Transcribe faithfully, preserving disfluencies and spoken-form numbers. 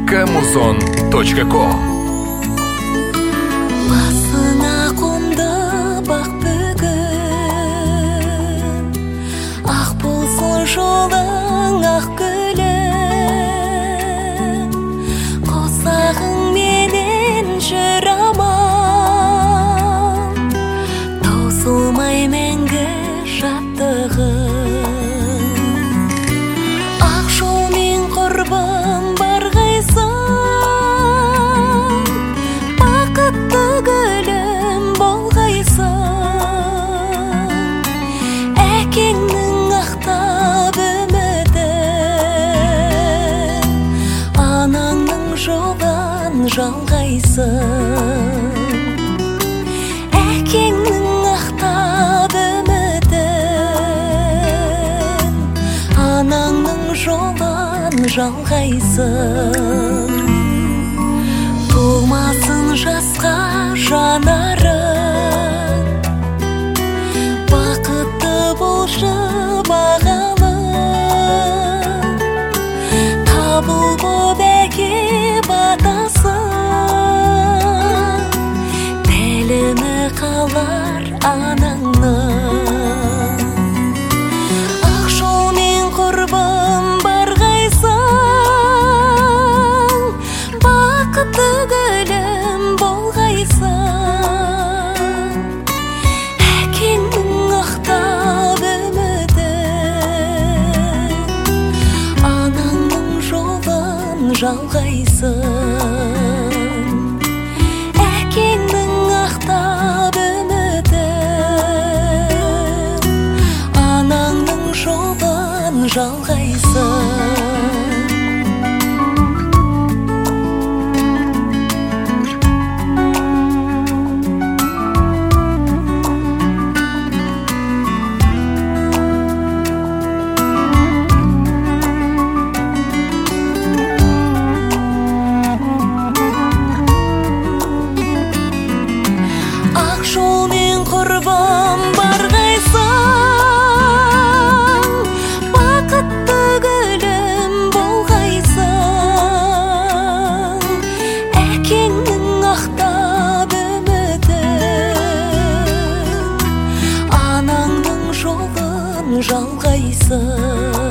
камузон точка ком. Басына қонды бақ бүгін, ақ болсын жолың ақ гүлім, қосағың менен жүр аман, таусылмай мәңгі жаттығым. Ақ жолмен құрбым барғайсың, бақытты гүлім болғайсың, әкеңнің ақтап үмітін, анаңның жолын жалғайсың. Әкеңнің ақтап үмітін, анаңның жолын жалғайсың. Толмасын жасқа жанарың, бақытты болшы бағалым, табыл боп әке батасың, тәлімі қалар анаңның. Ақ жолмен құрбым барғайсың, бақытты гүлім болғайсың, әкеңнің ақтап үмітін, анаңның жолын жалғайсың. Әкеңнің ақтап үмітін, анаңның жолын жалғайсың. Ақ жолмен құрбым барғайсың, бақытты гүлім болғайсың, әкеңнің ақтап үмітін, анаңның жолын жалғайсың.